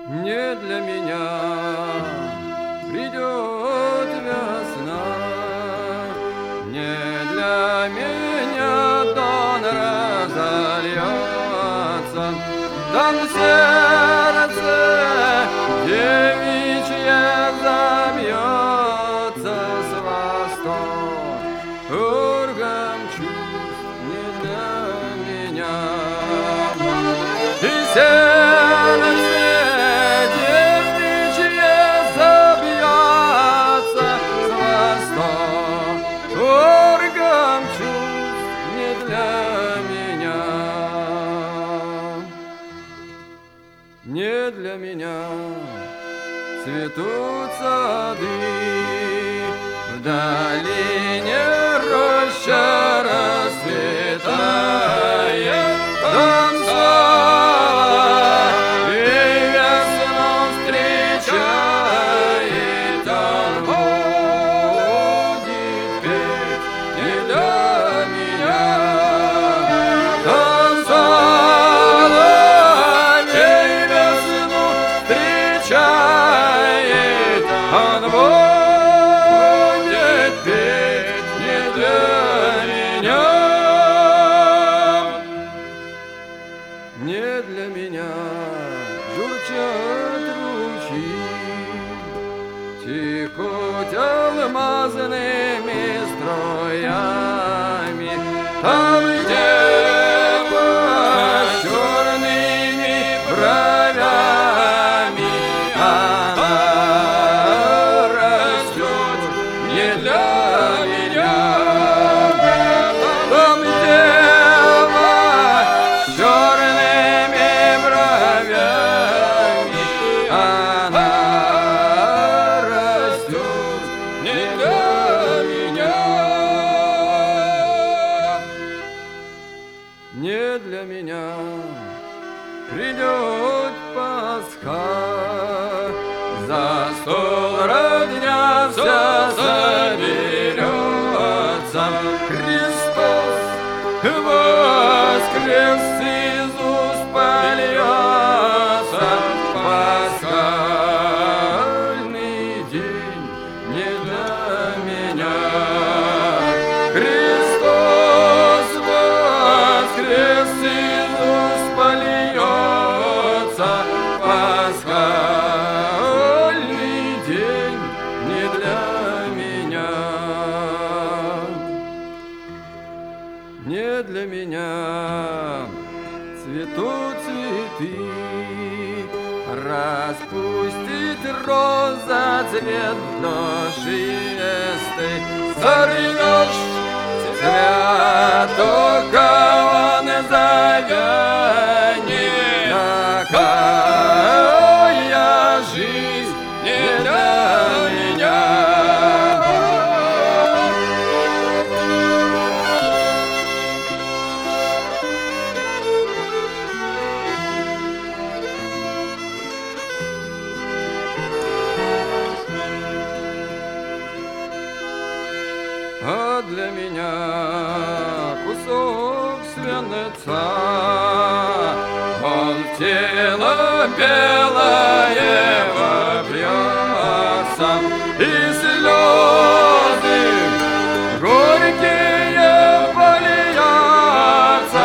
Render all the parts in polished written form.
Не для меня придет весна, не для меня тон разольется, там в сердце девичье забьется с восторг, ургом чувств не для меня. И сердце девичье забьется с восторг, ургом чувств не для меня. Не для меня цветут сады, в долине роща расцветает, там слава и весну встречает, он будет петь не для меня. Там соловей весну встречает, он будет петь не для меня. Не для меня журчат ручьи, текут алмазными струями, там, где под черными бровями она растет не для меня. Там, где под черными бровями она растет не для меня. Не для меня придет Пасха, за стол родня вся соберется. Христос воскрес, Иисус польется, пасхальный день не для меня. Христос воскрес, Иисус польется, пасхальный день не для меня. Не для меня цветут цветы, распустит роза цвет душистой, сорвешь цветок, он завянет. Такая жизнь не для меня. А для меня кусок свинца, он в тело белое вопьется, и слезы горькие польются.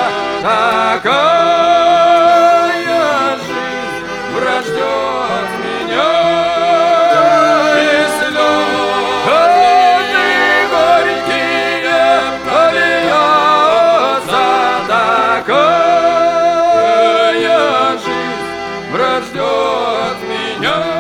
Такая жизнь прождет меня. И слезы горькие польются. Такая жизнь прождет меня.